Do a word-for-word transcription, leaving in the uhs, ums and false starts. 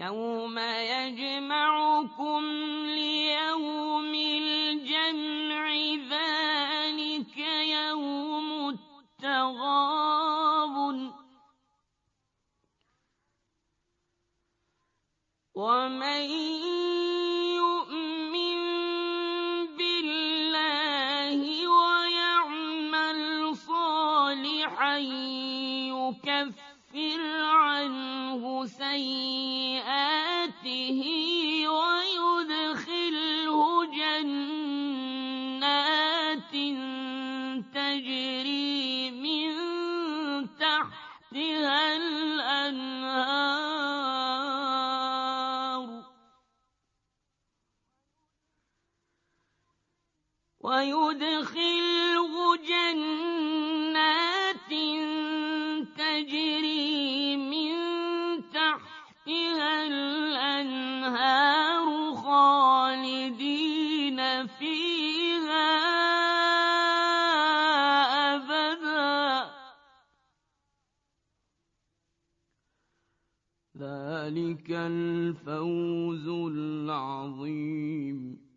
يوم يجمعكم ليوم الجمع ذلك يوم التغابن ومن يؤمن بالله ويعمل صالحا يكفر عنه سيئاته ويدخله جنات تجري من تحتها الأنهار ويدخله جنات تجري من تحتها الأنهار خالدين فيها أبدا ذلك الفوز العظيم.